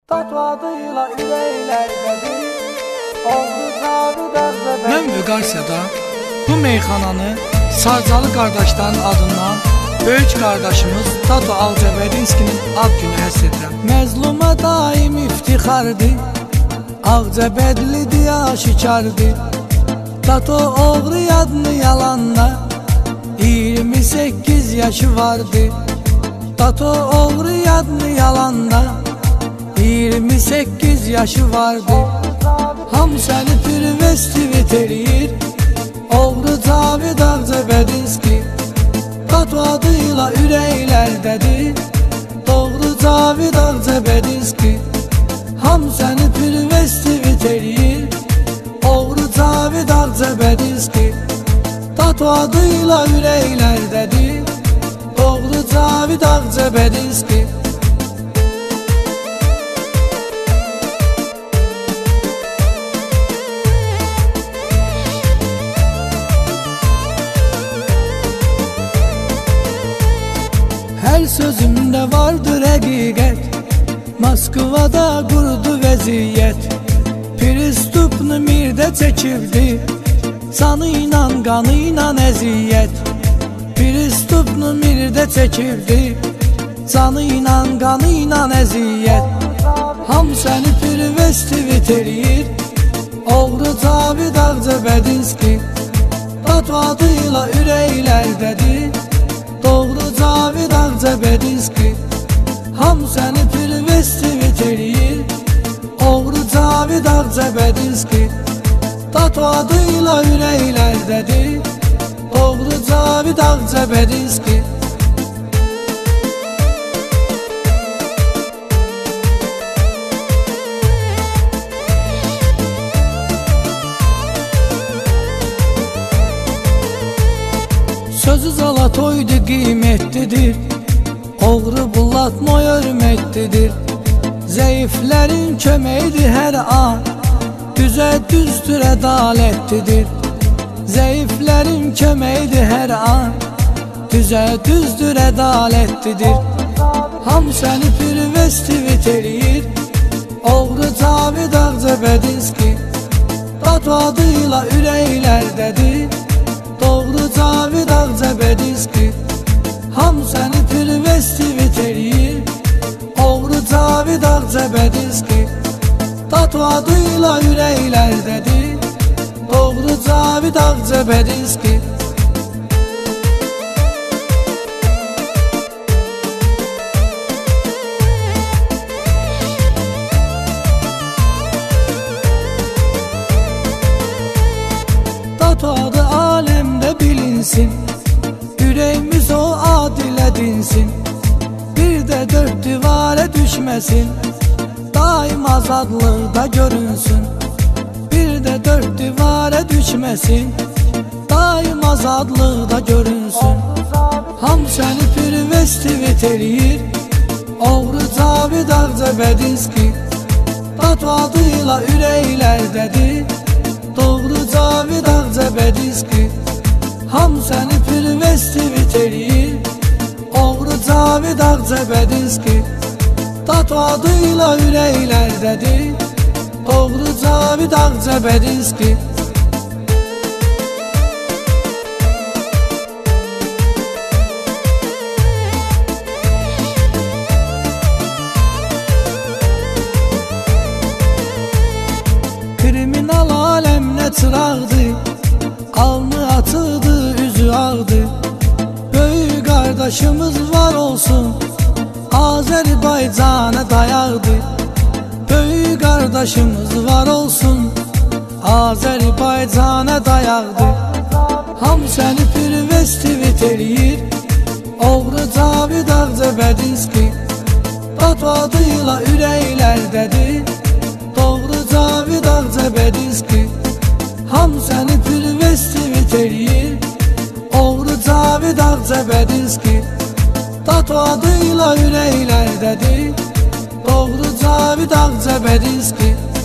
Tatladıyla ürəklərdədir, oldu Cavid Ərzəbədi. Mən Vüqarsiyada bu meyxananı Sarcalı qardaşların adından böyük qardaşımız Tato Ağcabədinskinin ad günü həsr edirəm. Məzluma daim iftixardır, Ağcabədlidir, aşikardır. Tato oğru yadını yalanla 28 yaşı vardı. Tato oğru yadını yalanla 28 yaşı vardı. Ham səni privestivit eləyir, oğru Cavid Ağcabədinski. Tato adıyla ürəklərdədir, doğru Cavid Ağcabədinski. Ham səni privestivit eləyir, oğru Cavid Ağcabədinski. Tato adıyla ürəklərdədir, doğru Cavid Ağcabədinski. Hər sözümdə vardır həqiqət, Moskvada qurdu vəziyyət. Pristupnu mirdə çəkibdi, canı ilə, qanı ilə əziyyət. Pristupnu mirdə çəkibdi, canı ilə, qanı ilə əziyyət. Ham səni privestivit eləyir, oğru Cavid Ağcabədinski. Tato adıyla ürəklərdədir, doğru Cavid Ağcabədinski. Ham səni privestivit eləyir, oğru Cavid Ağcabədinski. Tato adıyla ürəklərdədir, doğru Cavid Ağcabədinski. Sözü Zalatoydu qiymətlidir, oğru bullatma hörmətlidir. Zəiflərin köməyidir hər an, düzə düzdür ədalətlidir. Zəiflərin köməyidir hər an, düzə düzdür ədalətlidir. Ham səni privestivit eləyir, oğru Cavid Ağcabədinski. Tato adıyla ürəklərdədir, doğru Cavid Ağcabədinski. Ham səni privestivit eləyir, oğru Cavid Ağcabədinski. Tato adıyla ürəklərdədir, doğru Cavid Ağcabədinski. Tato adı aləmdə bilinsin, ürəyimiz o adilə dinsin. Bir də dörd divara düşməsin, daim azadlıqda görünsün. Bir də dörd divara düşməsin, daim azadlıqda görünsün. Ham səni privestivit eləyir, oğru Cavid Ağcabədinski. Tato adıyla ürəklərdədir, doğru Cavid Ağcabədinski. Ham səni privestivit eləyir, oğru Cavid Ağcabədinski. Tato adıyla ürəklərdədir, doğru Cavid Ağcabədinski. Kriminal aləminə çıraqdır, alnı açıqdır, üzü ağdır. Böyük qardaşımız var olsun, Azərbaycana dayaqdır. Böyük qardaşımız var olsun, Azərbaycana dayaqdır. Ham səni privestivit eləyir, oğru Cavid Ağcabədinski. Tato adıyla ürəklərdədir, doğru Cavid Ağcabədinski. Ham səni privestivit eləyir, oğru Cavid Ağcabədinski. Tato adıyla ürəklərdədir, doğru Cavid Ağcabədinski.